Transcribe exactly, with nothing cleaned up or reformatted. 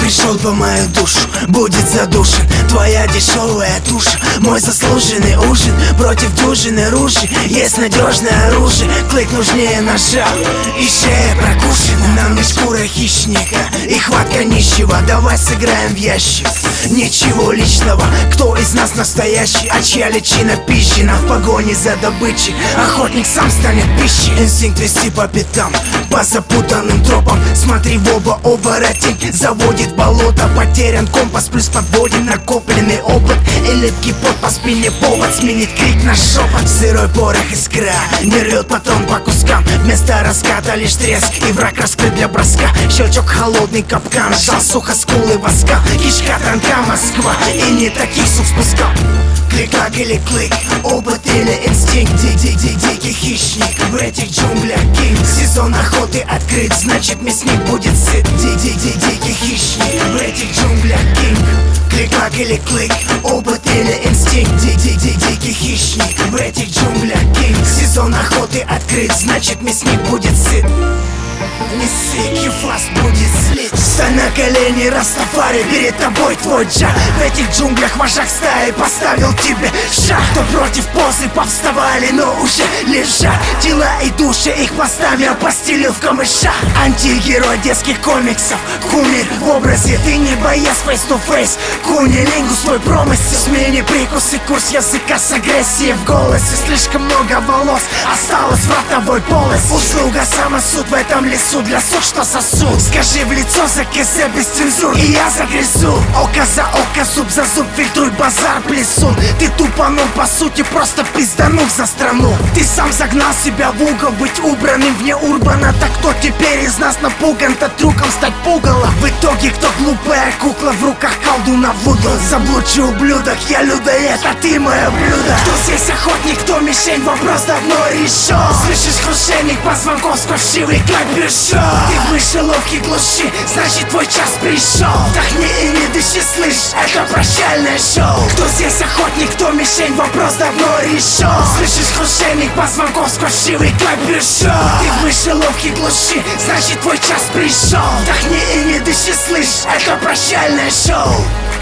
пришел по мою душу, будет задушен твоя дешевая туша. Мой заслуженный ужин против дюжины ружей. Есть надежное оружие, клык нужнее ножа, и шея прокушена. Нам не шкура хищника и хватка нищего. Давай сыграем в ящик, ничего личного. Кто из нас настоящий, а чья личина пищена? В погоне за добычей охотник сам станет пищей. Инстинкт вести по пятам, по запутанным тропам. Смотри в оба, оборотень заводит болото. Потерян компас, плюс подводит накопленный опыт. И липкий пот по спине повод сменит крик на шепот. Сырой порох искра не рвет патрон по кускам. Вместо раската лишь треск, и враг раскрыт для броска. Щелчок, холодный капкан, жал сухо скулы воска. Кишка тонка Москва, и не таких сук спускал. Клик-клак или клик, опыт или инстинкт. Ди-ди-ди-дикий хищник, в этих джунглях кинг. Сезон охоты открыт, значит мясник будет сыт. Ди-ди-ди-дикий хищник, в этих джунглях кинг. Клик-клак или клик, опыт или инстинкт. Ди-ди-ди-дикий хищник, в этих джунглях кинг. Сезон охоты открыт, значит мясник будет сыт. Не сык, юфаст будет слит. Встань на колени, Растафари, перед тобой твой джа. В этих джунглях вожак стаи поставил тебе шаг. Кто против позы повставали, но уже лежат. Тела и души их поставил, постелил в камышах. Антигерой детских комиксов, кумир в образе. Ты не боец face-to-face, кунилингу свой промысел. Смени прикус и курс языка с агрессией в голосе. Слишком много волос осталось в ротовой полости. Услуга самосуд в этом лесу для суд, что сосуд. Скажи в лицо за КЗ без цензур, и я загрызу. Око за око, зуб за зуб, фильтруй базар, плесун. Ты тупанул, по сути, просто пизданув за страну. Ты сам загнал себя в угол, быть убранным вне урбана. Так кто теперь из нас напуган-то трюком стать пугало? В итоге кто глупая кукла в руках колдуна Вуду? Заблудший ублюдок, я людоед, а ты мое блюдо. Кто здесь охотник, кто мишень, вопрос давно решен. Слышишь крушение позвонков сквозь вшивый капюшон. Ты в мышеловке глуши, значит твой час пришел. Вдохни и не дыши, слышь, это прощальное шоу. Кто здесь охотник, кто мишень, вопрос давно решен. Слышишь крушение позвонков сквозь вшивый капюшон. Ты в мышеловке глуши, значит твой час пришел. Вдохни и не дыши, слышь, это прощальное шоу.